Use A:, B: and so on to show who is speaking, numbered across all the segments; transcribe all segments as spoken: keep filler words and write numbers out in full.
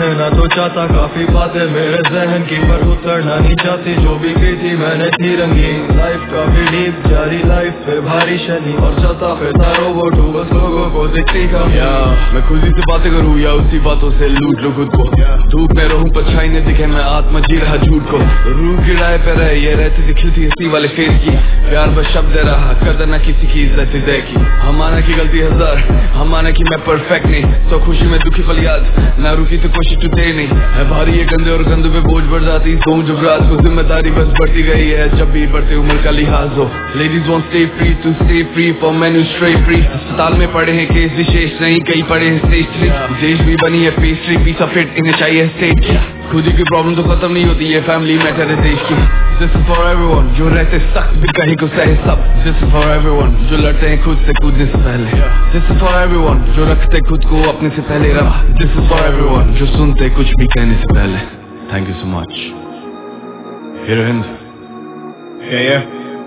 A: कहना तो चाहता काफी बातें मेरे जहन की, पर उतरना नहीं चाहती जो भी की थी मैंने थी रंगीन। लाइफ काफी डीप जारी लाइफ पे भारी शनि, और चलता फिरता रोबोट हूँ बस लोगों को दिखती कम।
B: या मैं खुद ही से बातें करूँ या उसी बातों से लूट लो खुद को, धूप में रहूं परछाई न दिखे मैं आत्मा जी रहा झूठ को। रूह गिराए पे रहे ये रहती थी खिलती हंसी वाले फेस की, प्यार बस शब्द दे रहा कदर न किसी की इज्जत दे की। हम माना की गलती हजार, हम माना की मैं परफेक्ट नहीं, तो खुशी में दुखी पल याद ना रुकी तो कोशिश टूटे नहीं है। भारी ये कंधे और कंधों पे बोझ बढ़ जाती सोच जब रात को, जिम्मेदारी बस बढ़ती गई है जब भी बढ़ते उम्र का लिहाज हो। Ladies want stay free to stay free for man who stray free. अस्पताल में पड़े हैं केस विशेष नहीं, कई पड़े हैं स्टेज थ्री। देश भी बनी है पेस्ट्री पीस ऑफ इट इन्हें चाहिए स्टेट की। खुद ही की प्रॉब्लम तो खत्म नहीं होती है, फैमिली मैटर है देश की। This is for everyone जो रहते सख्त भी कहीं को सहे सब। This is for everyone जो लड़ते हैं खुद से कूदने से पहले। This is for everyone जो रखते खुद को अपने से पहले रहा। This is for everyone जो सुनते कुछ भी कहने से पहले। Thank you so much। Hero Hind।
A: Yeah, yeah।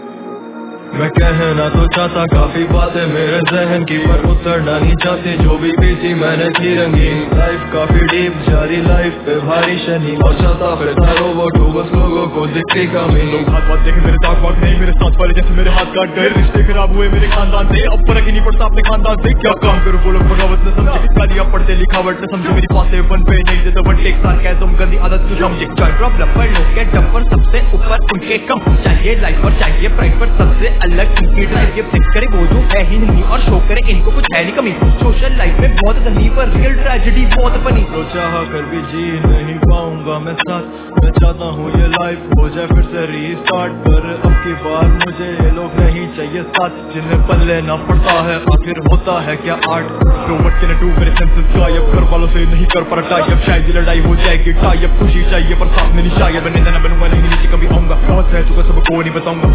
A: मैं कहना तो चाहता काफी बातें मेरे जहन की, पर उतरना नहीं चाहती जो भी बीती मैंने थी रंगीन। लाइफ काफी डीप जारी लाइफ पे भारी शनि, और चलता फिरता रोबोट हूँ बस लोगों को दिखती कमी।
C: लोग हाथ बात देखे मेरे साथ बात नहीं, मेरे साथ वाले जैसे मेरे हाथ काट गए। रिश्ते खराब हुए मेरे खानदान से, अब फर्क ही नहीं पड़ता अपने खानदान से। क्या काम करूँ बोलो बगावत न समझे, गालियाँ पढ़ते लिखावट न समझे, मेरी बातें बन पे नहीं देते वन टेक सार कह तुम गंदी आदत क्यों समझे। प्रॉब्लम पर लोग के डंपर सबसे ऊपर उनके कम, चाहिए लाइफ पर चाहिए प्राइस पर सबसे अलग इनकी ड्राइव। ये फिक्स करे वो जो है ही नहीं, और शो करे इनको कुछ है नहीं कमी। सोशल लाइफ में बहुत धनी पर रियल ट्रेजेडी बहुत बनी।
A: तो चाह कर भी जी नहीं पाऊंगा मैं साथ, मैं चाहता हूँ ये लाइफ हो जाए फिर से रीस्टार्ट, पर अब की बार मुझे ये लोग नहीं चाहिए साथ, जिन्हें पल्ले ना पड़ता है आखिर होता है क्या आर्ट।
C: तो what can I do मेरे सेंसेस गायब, घर वालों से नहीं कर पर टाइप, शायद लड़ाई हो जाएगी टाइप। खुशी चाहिए पर साथ में नहीं शायद, बनने ना बनूंगा नहीं नीचे कभी आऊंगा। बहुत सह चुका सबको नहीं बताऊंगा,